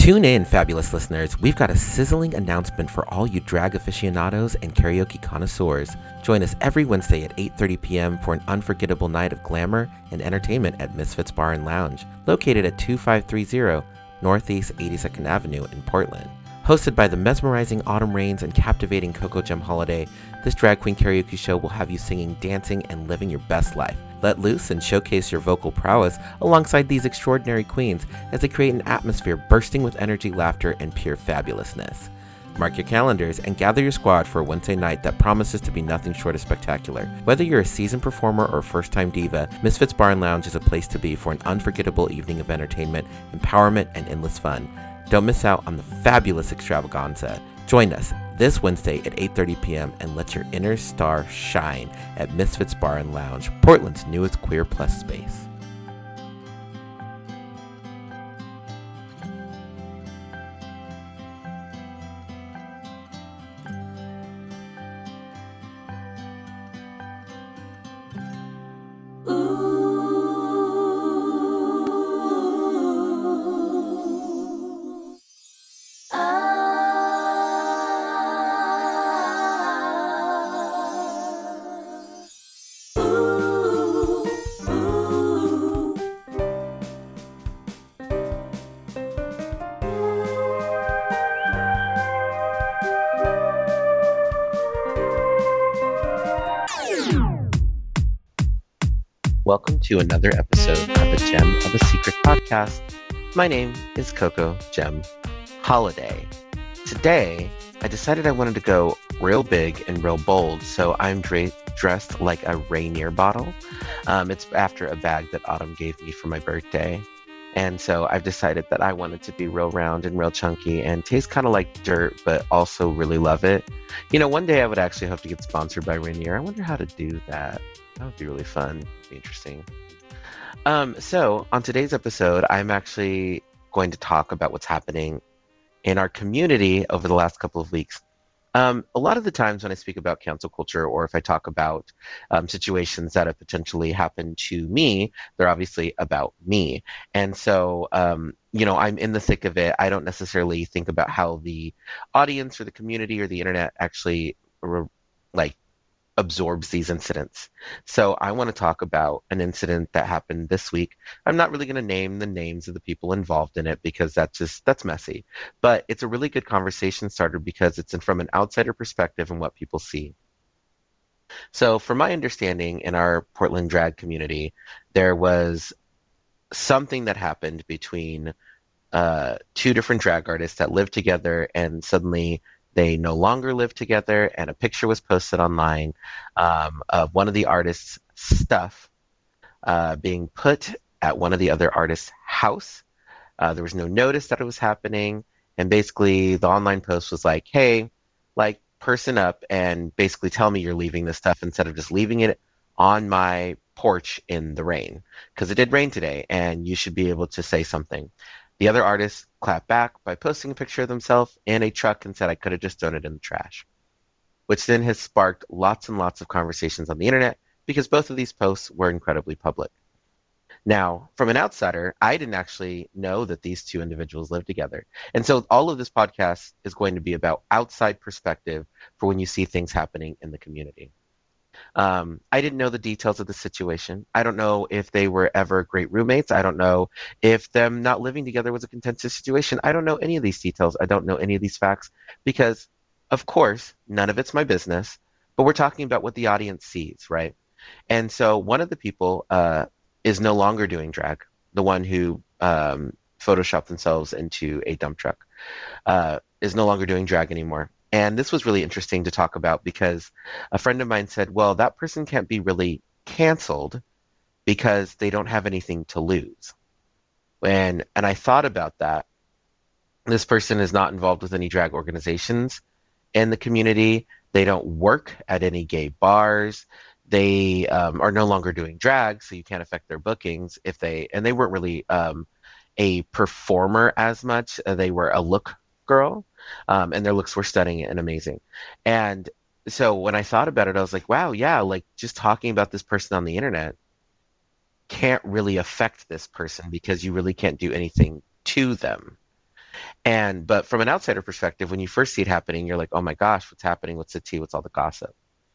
Tune in, fabulous listeners. We've got a sizzling announcement for all you drag aficionados and karaoke connoisseurs. Join us every Wednesday at 8:30 p.m. for an unforgettable night of glamour and entertainment at Misfits Bar and Lounge, located at 2530 Northeast 82nd Avenue in Portland. Hosted by the mesmerizing Autumn Rains and captivating Coco Gem Holiday, this drag queen karaoke show will have you singing, dancing, and living your best life. Let loose and showcase your vocal prowess alongside these extraordinary queens as they create an atmosphere bursting with energy, laughter, and pure fabulousness. Mark your calendars and gather your squad for a Wednesday night that promises to be nothing short of spectacular. Whether you're a seasoned performer or a first-time diva, Misfits Bar and Lounge is a place to be for an unforgettable evening of entertainment, empowerment, and endless fun. Don't miss out on the fabulous extravaganza. Join us this Wednesday at 8:30 p.m. and let your inner star shine at Misfits Bar and Lounge, Portland's newest queer plus space. Welcome to another episode of a Gem of a Secret podcast. My name is Coco Gem Holiday. Today, I decided I wanted to go real big and real bold, so I'm dressed like a Rainier bottle. It's after a bag that Autumn gave me for my birthday. And so I've decided that I wanted to be real round and real chunky and taste kind of like dirt, but also really love it. You know, one day I would actually hope to get sponsored by Rainier. I wonder how to do that. That would be really fun. Be interesting. So on today's episode, I'm actually going to talk about what's happening in our community over the last couple of weeks. A lot of the times when I speak about cancel culture, or if I talk about situations that have potentially happened to me, they're obviously about me. And so, I'm in the thick of it. I don't necessarily think about how the audience or the community or the internet actually absorbs these incidents. So I want to talk about an incident that happened this week. I'm not really going to name the names of the people involved in it because that's messy. But it's a really good conversation starter because it's from an outsider perspective and what people see. So from my understanding, in our Portland drag community, there was something that happened between two different drag artists that lived together, and suddenly they no longer live together, and a picture was posted online of one of the artists' stuff being put at one of the other artists' house. There was no notice that it was happening, and basically the online post was like, hey, person up and basically tell me you're leaving this stuff instead of just leaving it on my porch in the rain, because it did rain today, and you should be able to say something. The other artist clapped back by posting a picture of themselves in a truck and said, I could have just thrown it in the trash, which then has sparked lots and lots of conversations on the internet because both of these posts were incredibly public. Now, from an outsider, I didn't actually know that these two individuals lived together. And so all of this podcast is going to be about outside perspective for when you see things happening in the community. I didn't know the details of the situation. I don't know if they were ever great roommates. I don't know if them not living together was a contentious situation. I don't know any of these details. I don't know any of these facts because, of course, none of it's my business, but we're talking about what the audience sees, right? And so one of the people is no longer doing drag, the one who photoshopped themselves into a dump truck is no longer doing drag anymore. And this was really interesting to talk about because a friend of mine said, well, that person can't be really canceled because they don't have anything to lose. And I thought about that. This person is not involved with any drag organizations in the community. They don't work at any gay bars. They are no longer doing drag, so you can't affect their bookings and they weren't really a performer as much. They were a look girl. And their looks were stunning and amazing. And so when I thought about it, I was like, wow, yeah, just talking about this person on the internet can't really affect this person because you really can't do anything to them. But from an outsider perspective, when you first see it happening, you're like, oh my gosh, what's happening? What's the tea? What's all the gossip?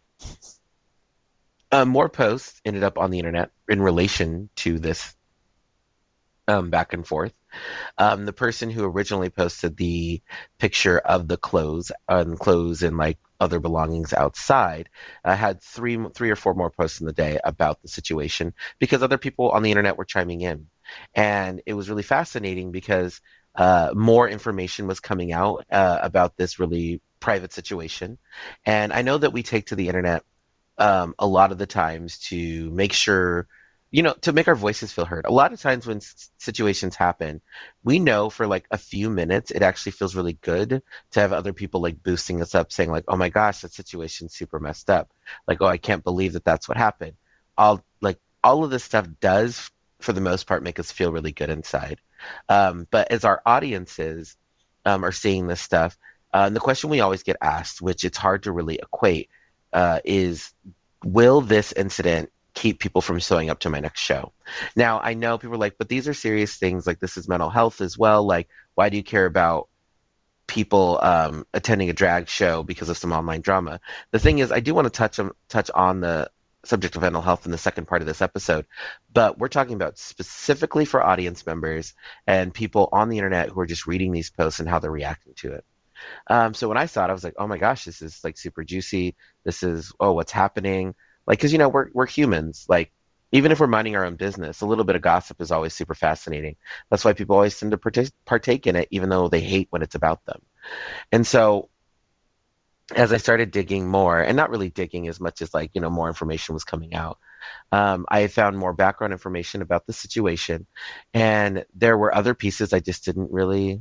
More posts ended up on the internet in relation to this back and forth. The person who originally posted the picture of the clothes and like other belongings outside, had three or four more posts in the day about the situation because other people on the internet were chiming in, and it was really fascinating because more information was coming out about this really private situation, and I know that we take to the internet a lot of the times to make sure, to make our voices feel heard. A lot of times when situations happen, we know for like a few minutes, it actually feels really good to have other people like boosting us up, saying like, "Oh my gosh, that situation's super messed up." Like, "Oh, I can't believe that that's what happened." All of this stuff does, for the most part, make us feel really good inside. But as our audiences are seeing this stuff, the question we always get asked, which it's hard to really equate, is will this incident keep people from showing up to my next show? Now, I know people are like, but these are serious things. Like, this is mental health as well. Like, why do you care about people attending a drag show because of some online drama? The thing is, I do want to touch on the subject of mental health in the second part of this episode, but we're talking about specifically for audience members and people on the internet who are just reading these posts and how they're reacting to it. So when I saw it, I was like, oh my gosh, this is like super juicy. This is, oh, what's happening? Like, because we're humans. Like, even if we're minding our own business, a little bit of gossip is always super fascinating. That's why people always tend to partake in it, even though they hate when it's about them. And so as I started digging more, and not really digging as much as like, more information was coming out, I found more background information about the situation. And there were other pieces I just didn't really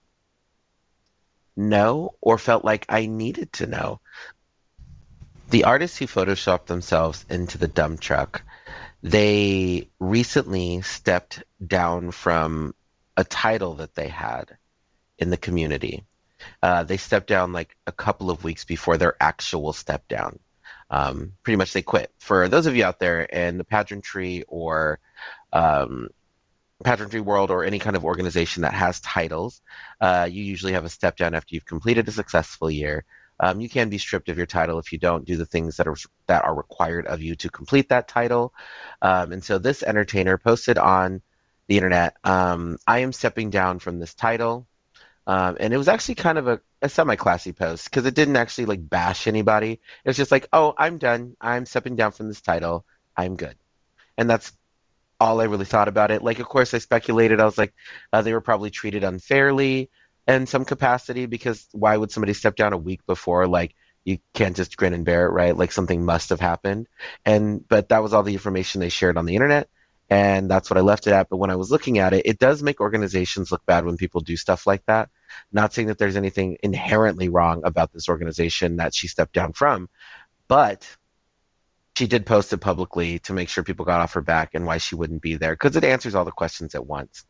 know or felt like I needed to know. The artists who photoshopped themselves into the dump truck, they recently stepped down from a title that they had in the community. They stepped down like a couple of weeks before their actual step down. Pretty much they quit. For those of you out there in the pageantry or um, pageantry world or any kind of organization that has titles, you usually have a step down after you've completed a successful year. You can be stripped of your title if you don't do the things that are required of you to complete that title. And so this entertainer posted on the internet, "I am stepping down from this title." And it was actually kind of a semi-classy post because it didn't actually like bash anybody. It was just like, "Oh, I'm done. I'm stepping down from this title. I'm good." And that's all I really thought about it. Like, of course, I speculated. I was like, they were probably treated unfairly in some capacity because why would somebody step down a week before? Like, you can't just grin and bear it, right? Like, something must have happened. But that was all the information they shared on the internet. And that's what I left it at. But when I was looking at it, it does make organizations look bad when people do stuff like that. Not saying that there's anything inherently wrong about this organization that she stepped down from, but she did post it publicly to make sure people got off her back and why she wouldn't be there because it answers all the questions at once.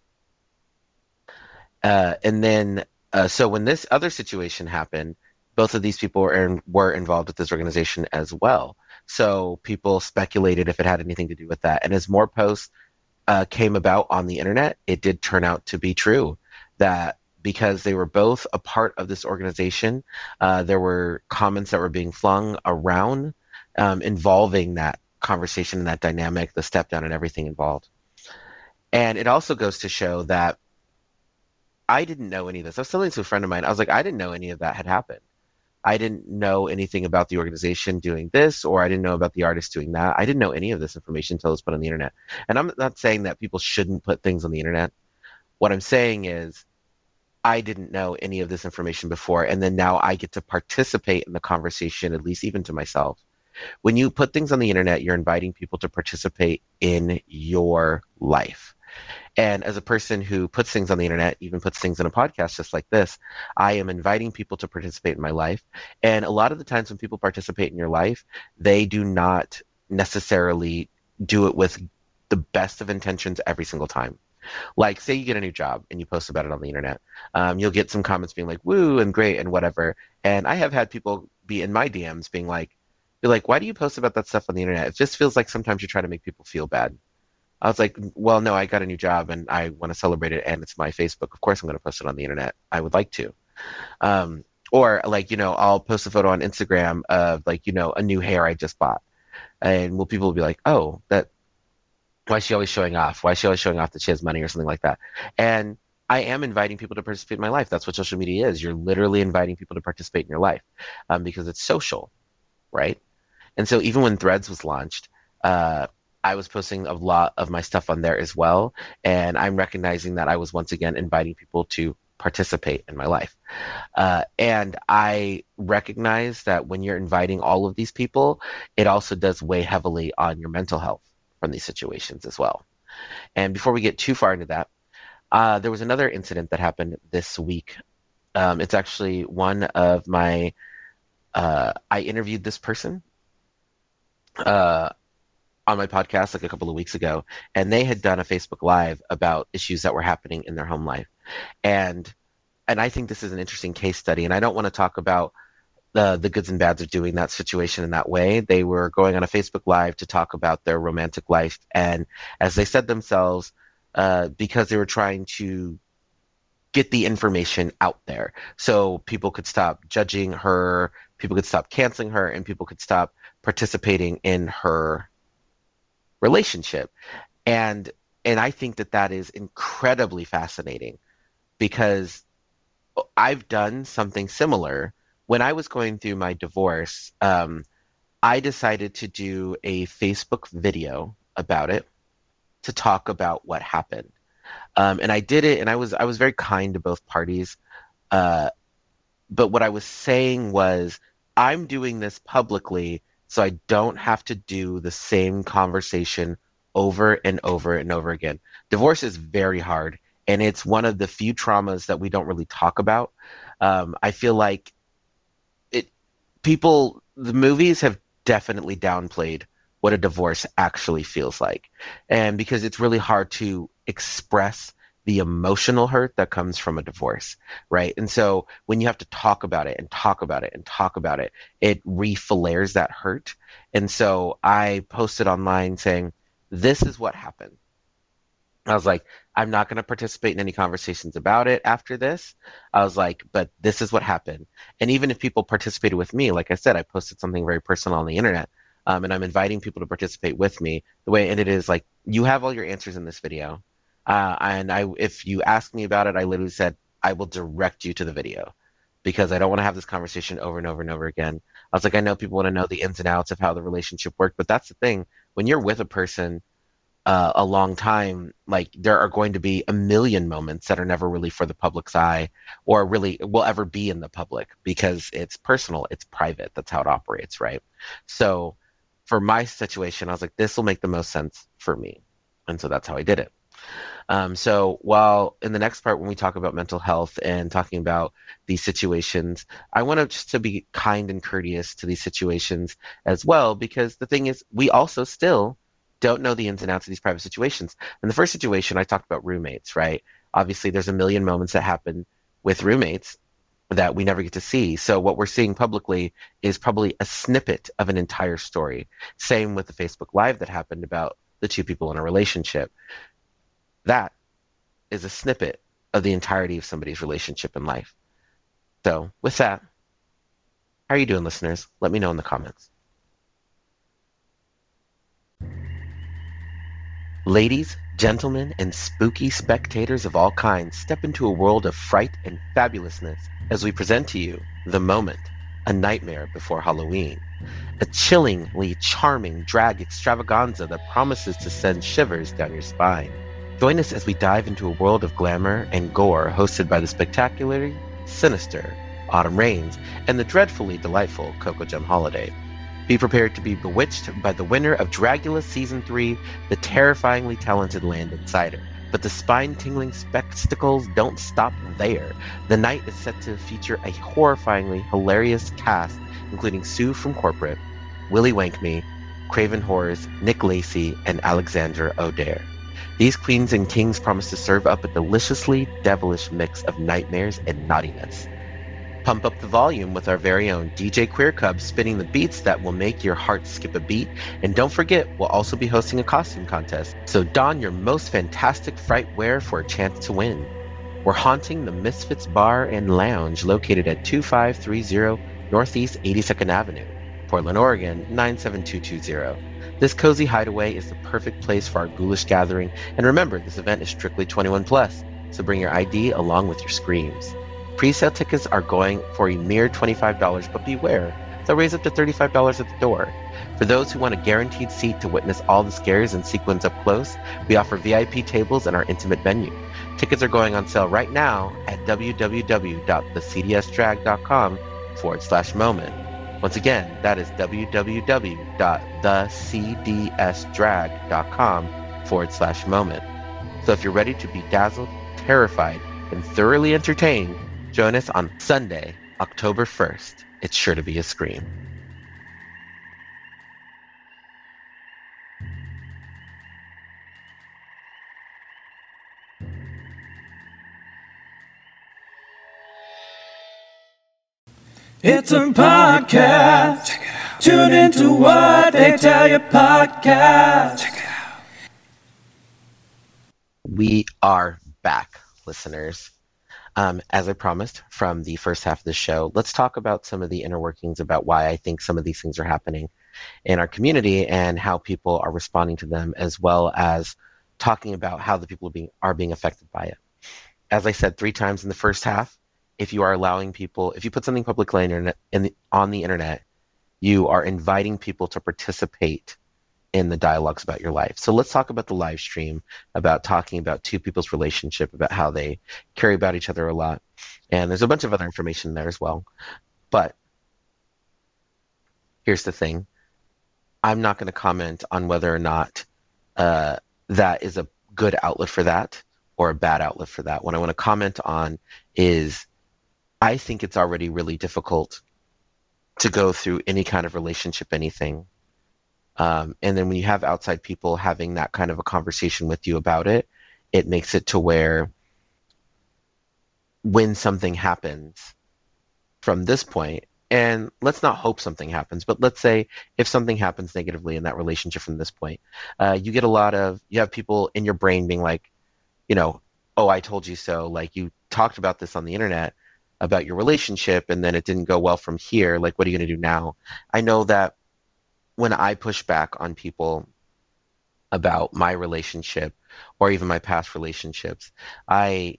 And then, so when this other situation happened, both of these people were involved with this organization as well. So people speculated if it had anything to do with that. And as more posts came about on the internet, it did turn out to be true that because they were both a part of this organization, there were comments that were being flung around involving that conversation and that dynamic, the step down and everything involved. And it also goes to show that I didn't know any of this. I was telling this to a friend of mine. I was like, I didn't know any of that had happened. I didn't know anything about the organization doing this, or I didn't know about the artist doing that. I didn't know any of this information until it was put on the internet. And I'm not saying that people shouldn't put things on the internet. What I'm saying is I didn't know any of this information before, and then now I get to participate in the conversation, at least even to myself. When you put things on the internet, you're inviting people to participate in your life. And as a person who puts things on the internet, even puts things in a podcast just like this, I am inviting people to participate in my life. And a lot of the times when people participate in your life, they do not necessarily do it with the best of intentions every single time. Like, say you get a new job and you post about it on the internet. You'll get some comments being like, woo, and great, and whatever. And I have had people be in my DMs be like, why do you post about that stuff on the internet? It just feels like sometimes you're trying to make people feel bad. I was like, well, no, I got a new job and I want to celebrate it, and it's my Facebook. Of course, I'm going to post it on the internet. I would like to. Um, or like, I'll post a photo on Instagram of like, a new hair I just bought. And will people will be like, oh, why is she always showing off? Why is she always showing off that she has money or something like that? And I am inviting people to participate in my life. That's what social media is. You're literally inviting people to participate in your life, because it's social, right? And so even when Threads was launched, uh, I was posting a lot of my stuff on there as well. And I'm recognizing that I was once again inviting people to participate in my life. And I recognize that when you're inviting all of these people, it also does weigh heavily on your mental health from these situations as well. And before we get too far into that, there was another incident that happened this week. It's actually one of my, I interviewed this person uh, on my podcast like a couple of weeks ago, and they had done a Facebook Live about issues that were happening in their home life. And I think this is an interesting case study, and I don't want to talk about the goods and bads of doing that situation in that way. They were going on a Facebook Live to talk about their romantic life, and as they said themselves, because they were trying to get the information out there so people could stop judging her, people could stop canceling her, and people could stop participating in her relationship. And I think that that is incredibly fascinating because I've done something similar. When I was going through my divorce, I decided to do a Facebook video about it to talk about what happened. And I did it, and I was very kind to both parties. Uh, but what I was saying was, I'm doing this publicly so I don't have to do the same conversation over and over and over again. Divorce is very hard, and it's one of the few traumas that we don't really talk about. I feel like it the movies have definitely downplayed what a divorce actually feels like. And because it's really hard to express the emotional hurt that comes from a divorce, right? And so when you have to talk about it and talk about it and talk about it, it re-flares that hurt. And so I posted online saying, this is what happened. I was like, I'm not going to participate in any conversations about it after this. I was like, but this is what happened. And even if people participated with me, like I said, I posted something very personal on the internet, and I'm inviting people to participate with me. The way it is like, you have all your answers in this video. If you ask me about it, I literally said, I will direct you to the video because I don't want to have this conversation over and over and over again. I was like, I know people want to know the ins and outs of how the relationship worked, but that's the thing. When you're with a person a long time, like there are going to be a million moments that are never really for the public's eye or really will ever be in the public because it's personal, it's private. That's how it operates, right? So for my situation, I was like, this will make the most sense for me. And so that's how I did it. So while in the next part, when we talk about mental health and talking about these situations, I want to just to be kind and courteous to these situations as well, because the thing is, we also still don't know the ins and outs of these private situations. In the first situation, I talked about roommates, right? Obviously, there's a million moments that happen with roommates that we never get to see. So what we're seeing publicly is probably a snippet of an entire story. Same with the Facebook Live that happened about the two people in a relationship. That is a snippet of the entirety of somebody's relationship in life. So with that, how are you doing, listeners? Let me know in the comments. Ladies, gentlemen, and spooky spectators of all kinds, step into a world of fright and fabulousness as we present to you The Moment, A Nightmare Before Halloween, a chillingly charming drag extravaganza that promises to send shivers down your spine. Join us as we dive into a world of glamour and gore hosted by the spectacularly sinister Autumn Rains and the dreadfully delightful Coco Gem Holiday. Be prepared to be bewitched by the winner of Dragula Season 3, the terrifyingly talented Landon Cider. But the spine-tingling spectacles don't stop there. The night is set to feature a horrifyingly hilarious cast, including Sue from Corporate, Willie Wankme, Craven Horrors, Nick Lacey, and Alexandra O'Dare. These queens and kings promise to serve up a deliciously devilish mix of nightmares and naughtiness. Pump up the volume with our very own DJ Queer Cub spinning the beats that will make your heart skip a beat. And don't forget, we'll also be hosting a costume contest. So don your most fantastic fright wear for a chance to win. We're haunting the Misfits Bar and Lounge located at 2530 Northeast 82nd Avenue, Portland, Oregon 97220. This cozy hideaway is the perfect place for our ghoulish gathering, and remember, this event is strictly 21 plus, so bring your ID along with your screams. Pre-sale tickets are going for a mere $25, but beware, they'll raise up to $35 at the door. For those who want a guaranteed seat to witness all the scares and sequins up close, we offer VIP tables in our intimate venue. Tickets are going on sale right now at www.thecdsdrag.com/moment. Once again, that is www.thecdsdrag.com/moment. So if you're ready to be dazzled, terrified, and thoroughly entertained, join us on Sunday, October 1st. It's sure to be a scream. It's a podcast. Check it out. Tune into What They Tell You podcast. Check it out. We are back, listeners. As I promised from the first half of the show, let's talk about some of the inner workings about why I think some of these things are happening in our community and how people are responding to them, as well as talking about how the people are being affected by it. As I said 3 times in the first half, if you are allowing people, if you put something publicly on the internet, you are inviting people to participate in the dialogues about your life. So let's talk about the live stream, about talking about 2 people's relationship, about how they care about each other a lot. And there's a bunch of other information there as well. But here's the thing. I'm not going to comment on whether or not that is a good outlet for that or a bad outlet for that. What I want to comment on is I think it's already really difficult to go through any kind of relationship, anything. And then when you have outside people having that kind of a conversation with you about it, it makes it to where when something happens from this point, and let's not hope something happens, but let's say if something happens negatively in that relationship from this point, you have people in your brain being like, oh, I told you so. Like, you talked about this on the internet about your relationship and then it didn't go well from here. Like, what are you going to do now? I know that when I push back on people about my relationship or even my past relationships, I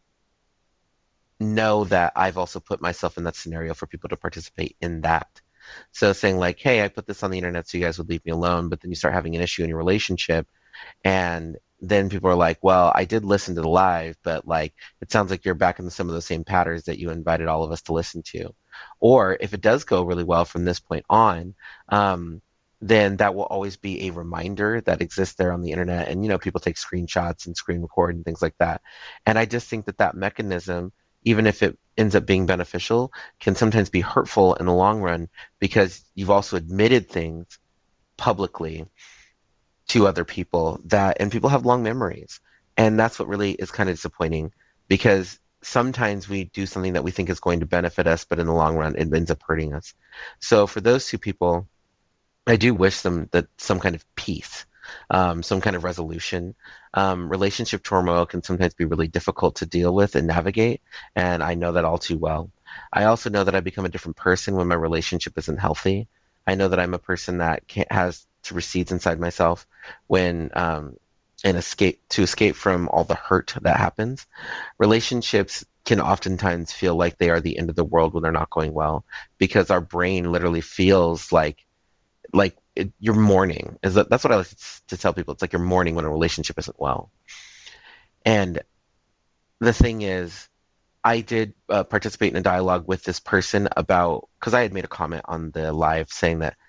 know that I've also put myself in that scenario for people to participate in that. So saying like, hey, I put this on the internet so you guys would leave me alone, but then you start having an issue in your relationship and then people are like, well, I did listen to the live, but like, it sounds like you're back in some of the same patterns that you invited all of us to listen to. Or if it does go really well from this point on, then that will always be a reminder that exists there on the internet. And, people take screenshots and screen record and things like that. And I just think that mechanism, even if it ends up being beneficial, can sometimes be hurtful in the long run because you've also admitted things publicly to other people and people have long memories. And that's what really is kind of disappointing because sometimes we do something that we think is going to benefit us, but in the long run, it ends up hurting us. So for those 2 people, I do wish them that some kind of peace, some kind of resolution. Relationship turmoil can sometimes be really difficult to deal with and navigate, and I know that all too well. I also know that I become a different person when my relationship isn't healthy. I know that I'm a person that has to recede inside myself when and escape from all the hurt that happens. Relationships can oftentimes feel like they are the end of the world when they're not going well because our brain literally feels like you're mourning. That's what I like to tell people. It's like you're mourning when a relationship isn't well. And the thing is, I did participate in a dialogue with this person because I had made a comment on the live saying that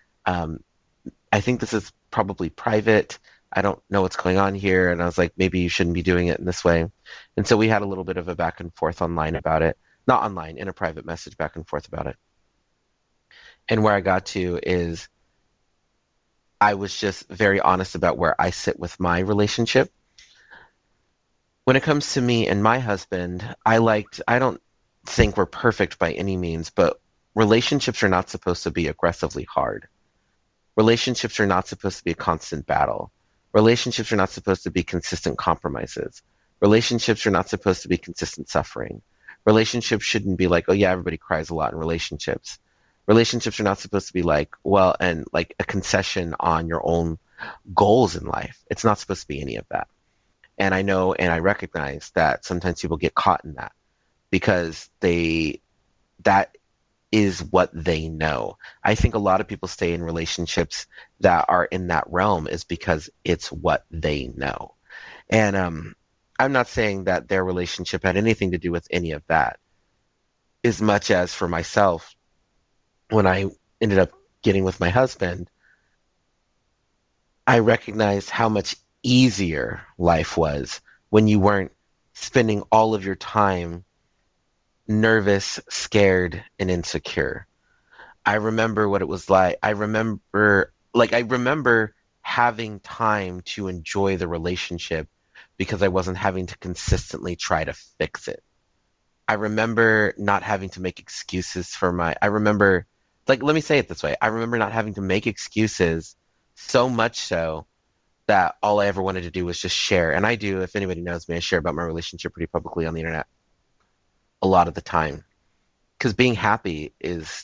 I think this is probably private. I don't know what's going on here. And I was like, maybe you shouldn't be doing it in this way. And so we had a little bit of a back and forth online about it. Not online, in a private message back and forth about it. And where I got to is I was just very honest about where I sit with my relationship. When it comes to me and my husband, I don't think we're perfect by any means, but relationships are not supposed to be aggressively hard. Relationships are not supposed to be a constant battle. Relationships are not supposed to be consistent compromises. Relationships are not supposed to be consistent suffering. Relationships shouldn't be like, oh yeah, everybody cries a lot in relationships. Relationships are not supposed to be like, well, and like a concession on your own goals in life. It's not supposed to be any of that. And I know and I recognize that sometimes people get caught in that because that is what they know. I think a lot of people stay in relationships that are in that realm is because it's what they know. And I'm not saying that their relationship had anything to do with any of that, as much as for myself, when I ended up getting with my husband, I recognized how much easier life was when you weren't spending all of your time nervous, scared, and insecure. I remember what it was like. I remember having time to enjoy the relationship because I wasn't having to consistently try to fix it. I remember not having to make excuses for my I remember like let me say it this way. I remember not having to make excuses so much so that all I ever wanted to do was just share. And I do, if anybody knows me, I share about my relationship pretty publicly on the internet a lot of the time. Because being happy is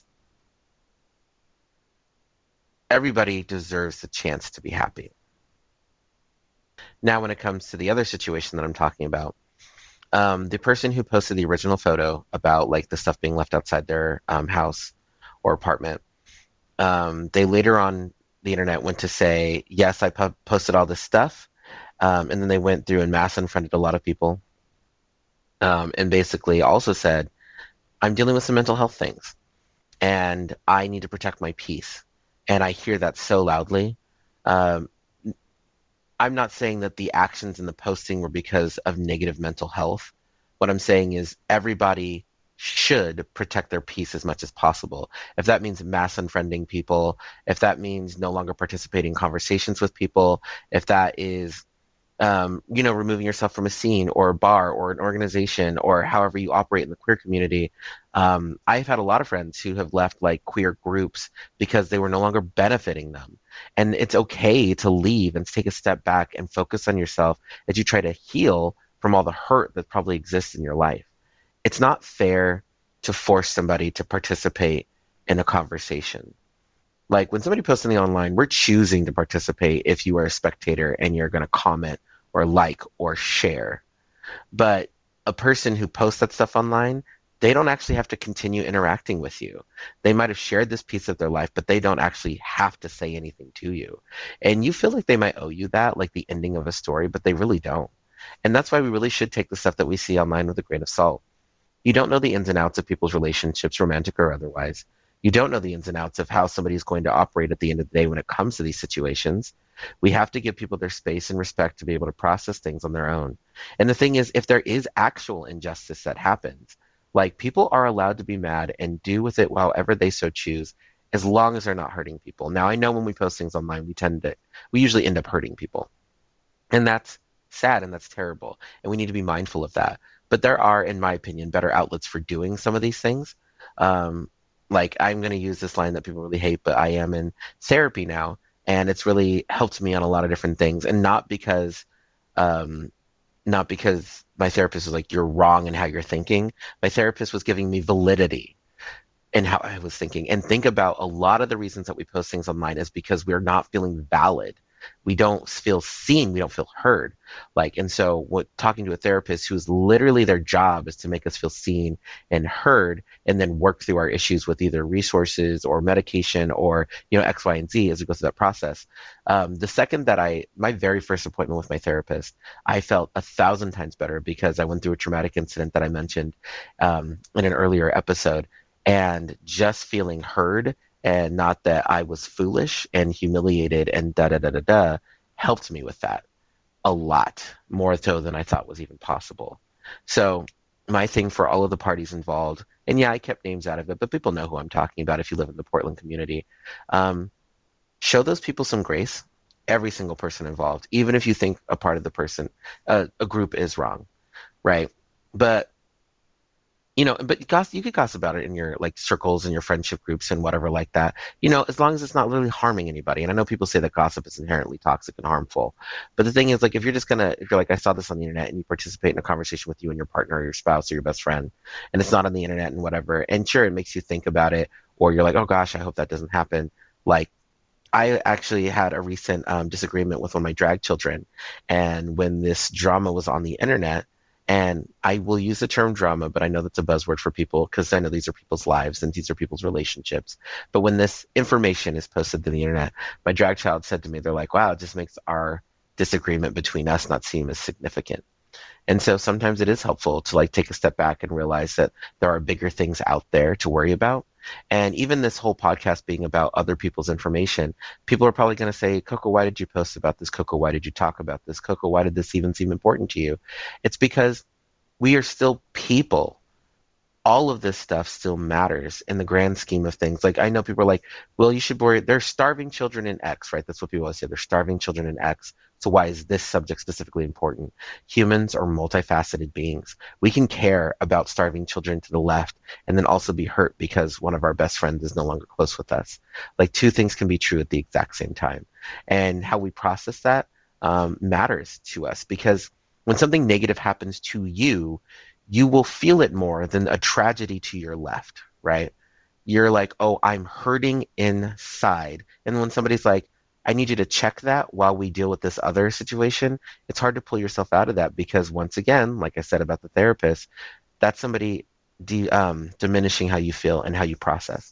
everybody deserves the chance to be happy. Now, when it comes to the other situation that I'm talking about, the person who posted the original photo about like the stuff being left outside their house or apartment, they later on the internet went to say, yes, I posted all this stuff. And then they went through and mass unfriended a lot of people, and basically also said, I'm dealing with some mental health things and I need to protect my peace. And I hear that so loudly. Um, I'm not saying that the actions in the posting were because of negative mental health. What I'm saying is everybody should protect their peace as much as possible. If that means mass unfriending people, if that means no longer participating in conversations with people, if that is removing yourself from a scene or a bar or an organization or however you operate in the queer community. I've had a lot of friends who have left like queer groups because they were no longer benefiting them. And it's okay to leave and take a step back and focus on yourself as you try to heal from all the hurt that probably exists in your life. It's not fair to force somebody to participate in a conversation. Like when somebody posts something online, we're choosing to participate if you are a spectator and you're going to comment or like or share. But a person who posts that stuff online, they don't actually have to continue interacting with you. They might have shared this piece of their life, but they don't actually have to say anything to you. And you feel like they might owe you that, like the ending of a story, but they really don't. And that's why we really should take the stuff that we see online with a grain of salt. You don't know the ins and outs of people's relationships, romantic or otherwise. You don't know the ins and outs of how somebody's going to operate at the end of the day when it comes to these situations. We have to give people their space and respect to be able to process things on their own. And the thing is, if there is actual injustice that happens, like people are allowed to be mad and do with it however they so choose, as long as they're not hurting people. Now, I know when we post things online, we usually end up hurting people. And that's sad and that's terrible. And we need to be mindful of that. But there are, in my opinion, better outlets for doing some of these things. Um, like I'm going to use this line that people really hate, but I am in therapy now, and it's really helped me on a lot of different things. And um, not because my therapist was like, you're wrong in how you're thinking. My therapist was giving me validity in how I was thinking. And think about a lot of the reasons that we post things online is because we're not feeling valid. We don't feel seen. We don't feel heard. Like, and so what talking to a therapist who's literally their job is to make us feel seen and heard and then work through our issues with either resources or medication or, X, Y, and Z as we go through that process. The second that my very first appointment with my therapist, I felt 1,000 times better because I went through a traumatic incident that I mentioned in an earlier episode, and just feeling heard and not that I was foolish and humiliated and da da da da da helped me with that a lot more so than I thought was even possible. So my thing for all of the parties involved, and yeah, I kept names out of it, but people know who I'm talking about if you live in the Portland community. Um, Show those people some grace. Every single person involved, even if you think a part of the person, a group is wrong, right? But But you could gossip about it in your like circles and your friendship groups and whatever like that. As long as it's not really harming anybody. And I know people say that gossip is inherently toxic and harmful, but the thing is, like, if you're like, I saw this on the internet, and you participate in a conversation with you and your partner or your spouse or your best friend, and it's not on the internet and whatever, and sure, it makes you think about it, or you're like, oh gosh, I hope that doesn't happen. Like, I actually had a recent disagreement with one of my drag children, and when this drama was on the internet, and I will use the term drama, but I know that's a buzzword for people because I know these are people's lives and these are people's relationships. But when this information is posted to the internet, my drag child said to me, they're like, wow, it just makes our disagreement between us not seem as significant. And so sometimes it is helpful to like take a step back and realize that there are bigger things out there to worry about. And even this whole podcast being about other people's information, people are probably going to say, Coco, why did you post about this? Coco, why did you talk about this? Coco, why did this even seem important to you? It's because we are still people. All of this stuff still matters in the grand scheme of things. Like, I know people are like, well, you should worry. They're starving children in X, right? That's what people always say. They're starving children in X. So why is this subject specifically important? Humans are multifaceted beings. We can care about starving children to the left and then also be hurt because one of our best friends is no longer close with us. Like, two things can be true at the exact same time. And how we process that matters to us, because when something negative happens to you, you will feel it more than a tragedy to your left, right? You're like, oh, I'm hurting inside. And when somebody's like, I need you to check that while we deal with this other situation, it's hard to pull yourself out of that because, once again, like I said about the therapist, that's somebody diminishing how you feel and how you process.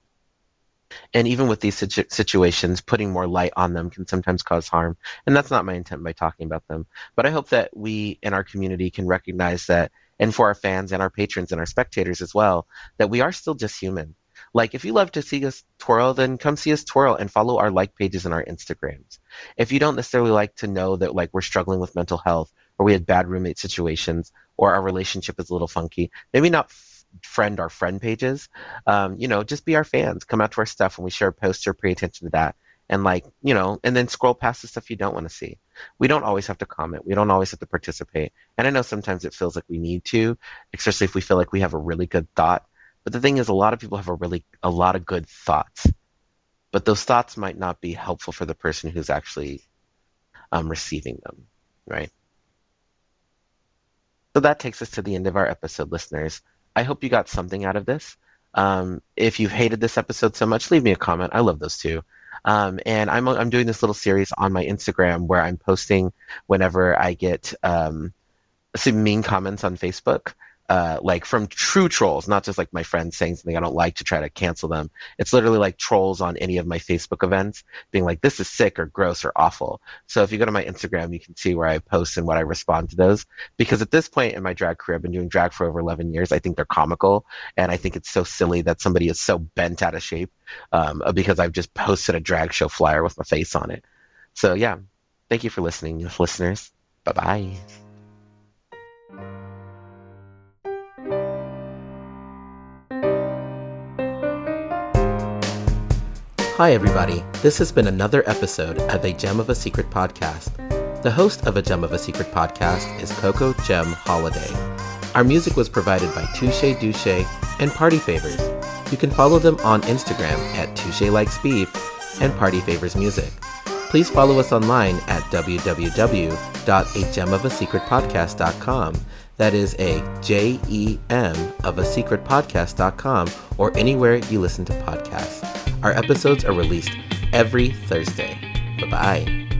And even with these situations, putting more light on them can sometimes cause harm. And that's not my intent by talking about them. But I hope that we in our community can recognize that, and for our fans and our patrons and our spectators as well, that we are still just human. Like, if you love to see us twirl, then come see us twirl and follow our like pages and our Instagrams. If you don't necessarily like to know that, like, we're struggling with mental health, or we had bad roommate situations, or our relationship is a little funky, maybe not friend our friend pages. Just be our fans. Come out to our stuff when we share posts, or pay attention to that. And and then scroll past the stuff you don't want to see. We don't always have to comment. We don't always have to participate. And I know sometimes it feels like we need to, especially if we feel like we have a really good thought. But the thing is, a lot of people have a lot of good thoughts, but those thoughts might not be helpful for the person who's actually receiving them, right? So that takes us to the end of our episode, listeners. I hope you got something out of this. If you've hated this episode so much, leave me a comment. I love those too. And I'm doing this little series on my Instagram where I'm posting whenever I get some mean comments on Facebook. Like from true trolls, not just like my friends saying something I don't like to try to cancel them. It's literally like trolls on any of my Facebook events being like, this is sick or gross or awful. So if you go to my Instagram, you can see where I post and what I respond to those. Because at this point in my drag career, I've been doing drag for over 11 years. I think they're comical. And I think it's so silly that somebody is so bent out of shape because I've just posted a drag show flyer with my face on it. So yeah, thank you for listening, listeners. Bye-bye. Hi everybody, this has been another episode of A Gem of a Secret podcast. The host of A Gem of a Secret podcast is Coco Gem Holiday. Our music was provided by Touche Douche and Party Favors. You can follow them on Instagram at Touche Likes Beef and Party Favors Music. Please follow us online at www.agemofasecretpodcast.com. That is AGEM of a secret podcast.com, or anywhere you listen to podcasts. Our episodes are released every Thursday. Bye-bye.